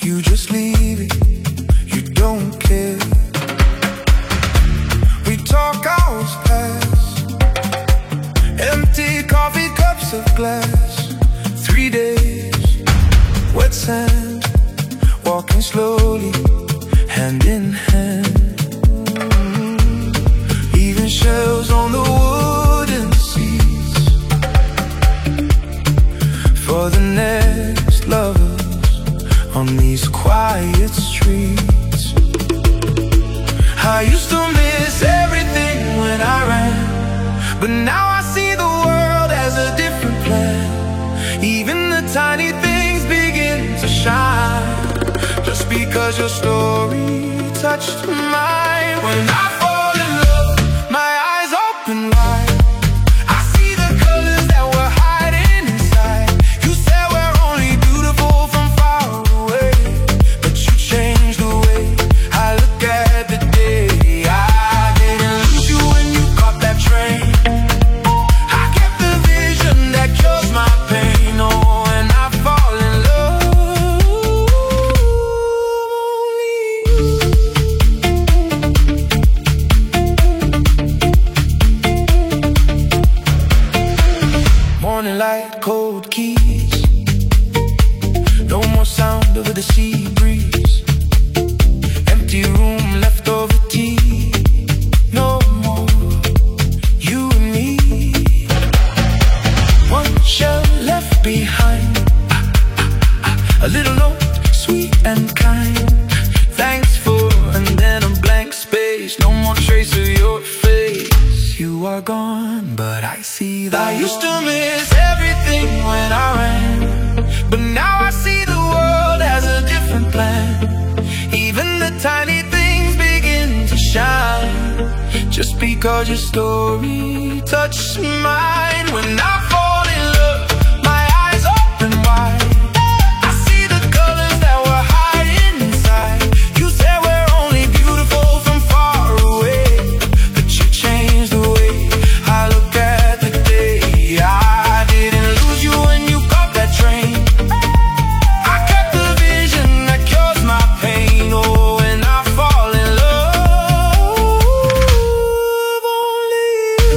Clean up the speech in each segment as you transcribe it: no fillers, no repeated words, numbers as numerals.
You just leave it, you don't care. We talk hours past, empty coffee cups of glass. 3 days, wet sand, walking slowly, hand in hand. Even shells on the wooden seats for the next lovers on these quiet streets. I used to miss everything when I ran, but now I see the world as a different plan. Even the tiny things begin to shine, just because your story touched mine. When I fall in love, my eyes open wide. I see the colors that were hiding inside. You said we're only beautiful from far away, but you changed the way I look at the day. I didn't lose you when you caught that train. I kept the vision that cures my pain. Oh, and I fall in love only. Morning light, cold keys, no more sound over the sea breeze. Empty room, leftover tea, no more you and me. One shell left behind, a little note, sweet and kind. Thanks for, and then a blank space. No more trace of your face. You are gone, but I see that I used to miss everything when I ran, but now I see the world as a different plan. Even the tiny things begin to shine, just because your story touched mine. When I fall in love, my eyes open wide. I see the colors that were hiding inside. You said we're only beautiful from far away, but you changed the way I look at the day. I didn't lose you when you caught that train. I kept the vision that cures my pain. Oh, and I fall in love only.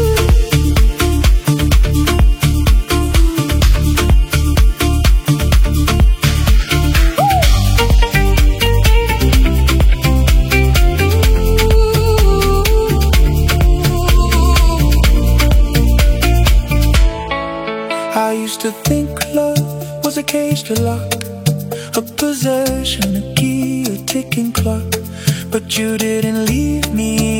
I used to think love was a cage to lock, a possession, a key, a ticking clock. But you didn't leave me